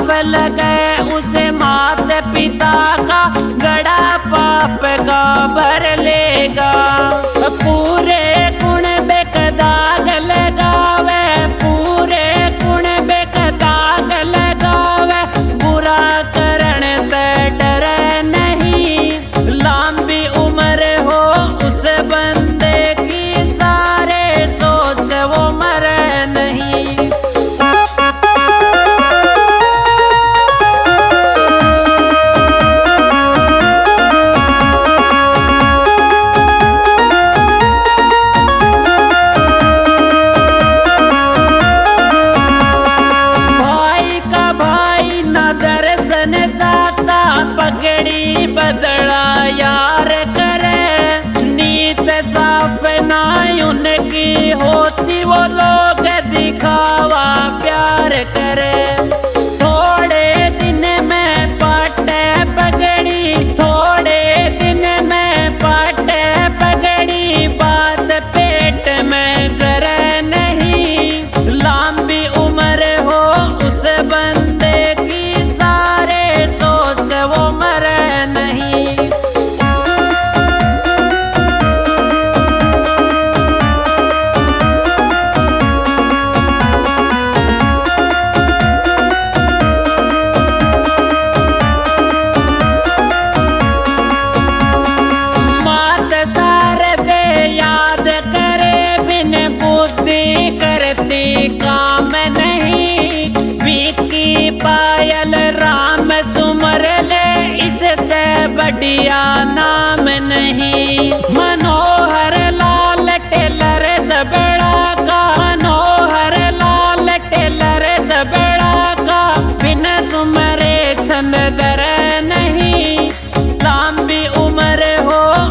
लगे उसे माता पिता का गड़ा पाप का भर लेगा। पूरे गुण बेकदाग लगावे, पूरे गुण बेकदाग लगावे, बुरा करण ते डरे नहीं। लंबी उम्र हो उस बंदे की, सारे सोच वो मरे नहीं। पगड़ी बदला यार करे, नीत साफ ना उनकी होती, वो लोग दिखावा प्यार करे। थोड़े दिन में पाटे पगड़ी, थोड़े दिन में पाटे पगड़ी, बात पेट में जरे नहीं। लंबी उम्र हो उस बंदे की, सारे सोच वो मरे नहीं। मात सारे दे याद करे, बिन बुद्धि करती काम नहीं। विकी पायल राम सुमर ले, इससे बढ़िया नाम नहीं। मनोहर लाल टेलर जबड़ा का, मनोहर लाल टेलर जबड़ा का, बिन सुमरे छंद दर